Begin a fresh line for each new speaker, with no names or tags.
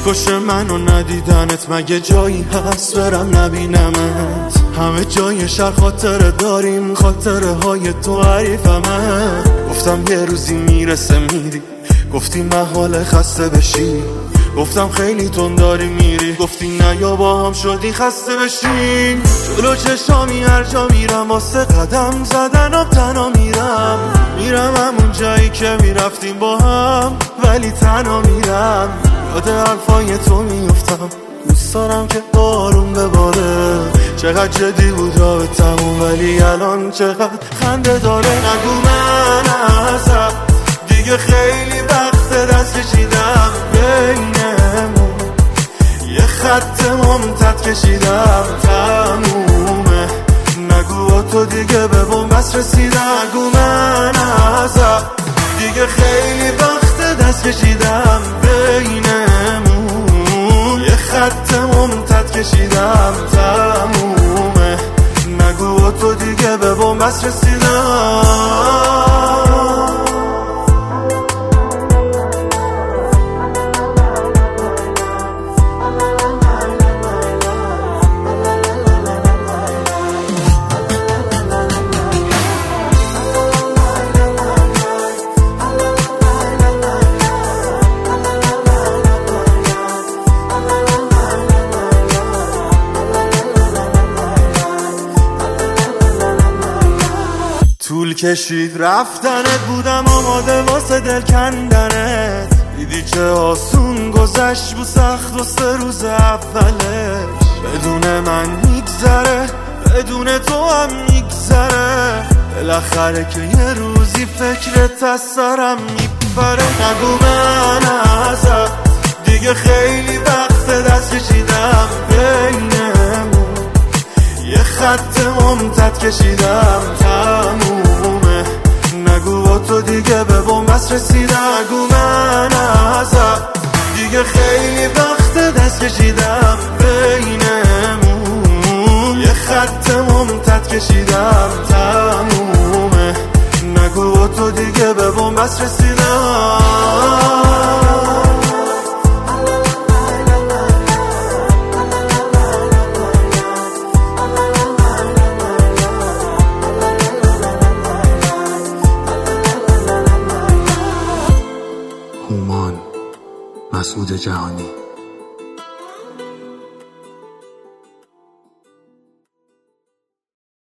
میکشه منو ندیدنت، مگه جایی هست برم نبینمت؟ همه جای شهر خاطره داریم، خاطره های تو حریفمه. گفتم یه روزی میرسه میری، گفتی محاله خسته بشی. گفتم خیلی تون داری میری، گفتی نه یا با هم شدی خسته بشین. جلو چشامی هر جا میرم واسه قدم زدنم تنها میرم همون جایی که میرفتیم با هم، ولی تنها میرم. یاد حرفای تو میفتم، دوست دارم که آروم بباره. چقدر جدی بود راه تموم، ولی الان چقدر خنده داره. نگو من ازت دیگه خیلی وقت دست کشیدم، بینمون یه خط ممتد کشیدم، تمومه. نگو با تو دیگه به بنبست رسیدم. نگو من ازت دیگه خیلی وقت دست کشیدم، بینمون یه خط ممتد کشیدم، تمومه. نگو با تو دیگه به بنبست رسیدم. طول کشید رفتنت، بودم آماده واسه دل کندنت. دیدی چه آسون گذشت بود سخت و 3 روز اولش. بدون من میگذره، بدون تو هم میگذره. بالاخره که یه روزی فکرت از سرم میپره. نگو من ازت دیگه خیلی وقت دست کشیدم، بینمون یه خط ممتد کشیدم، تمومه. نگو با تو دیگه به بنبست رسیدم. نگو من ازت دیگه خیلی وقت دست کشیدم، بینمون یه خط ممتد کشیدم، تمومه. نگو با تو دیگه به بنبست رسیدم.
هومان مسعود جهانی.